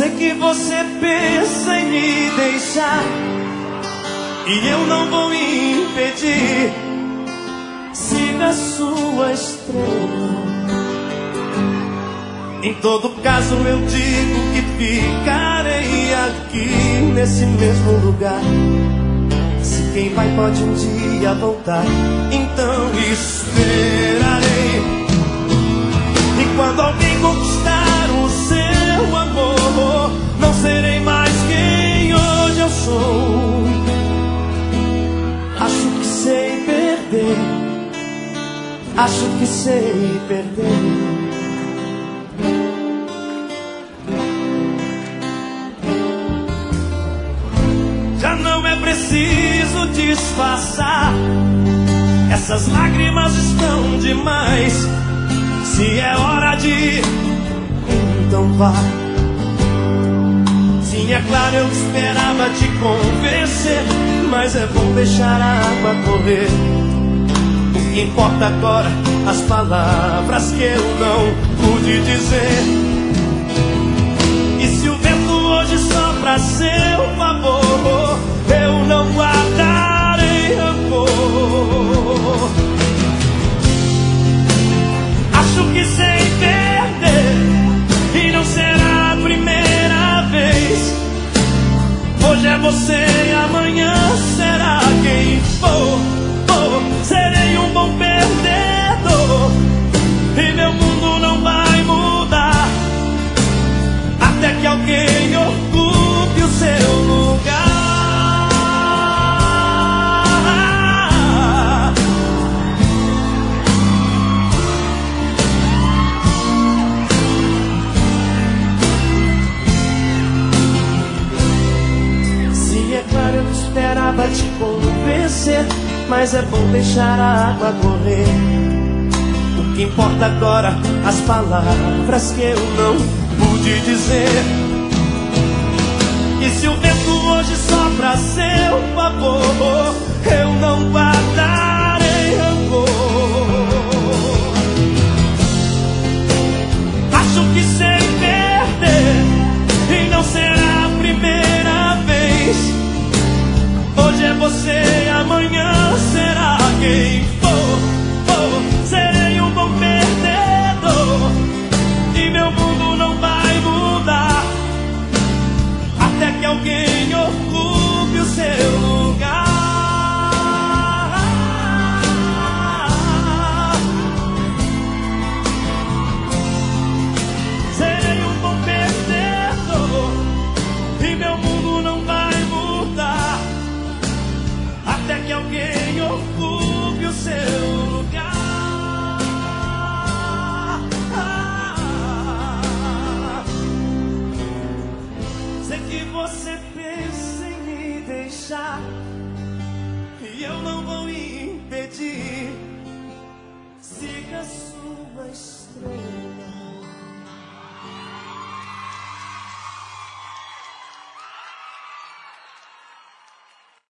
Sei que você pensa em me deixar e eu não vou impedir. Siga a sua estrela. Em todo caso eu digo que ficarei aqui nesse mesmo lugar. Se quem vai pode um dia voltar, então esperarei. E quando alguém conquistar o seu amor, não serei mais quem hoje eu sou. Acho que sei perder, acho que sei perder. Já não é preciso disfarçar, essas lágrimas estão demais. Se é hora de ir, então vá. Sim, é claro, eu esperava te convencer, mas é bom deixar a água correr. O que importa agora, as palavras que eu não pude dizer. E se o vento hoje sopra a seu favor, eu não guardarei rancor. Acho que sei perder e não será a primeira vez. Hoje é você e amanhã será quem for. Serei um bom perdedor e meu mundo não vai mudar até que alguém ocupe o seu lugar. Eu esperava te convencer, mas é bom deixar a água correr. O que importa agora, as palavras que eu não pude dizer. E se o vento hoje sopra a seu favor, eu não guardarei rancor. Acho que sei perder e não será a primeira vez. Hoje é você, amanhã será quem for. Serei um bom perdedor e meu mundo não vai mudar até que alguém ocupe o seu lugar. Serei um bom perdedor e meu mundo não vai mudar até que alguém ocupe o seu lugar.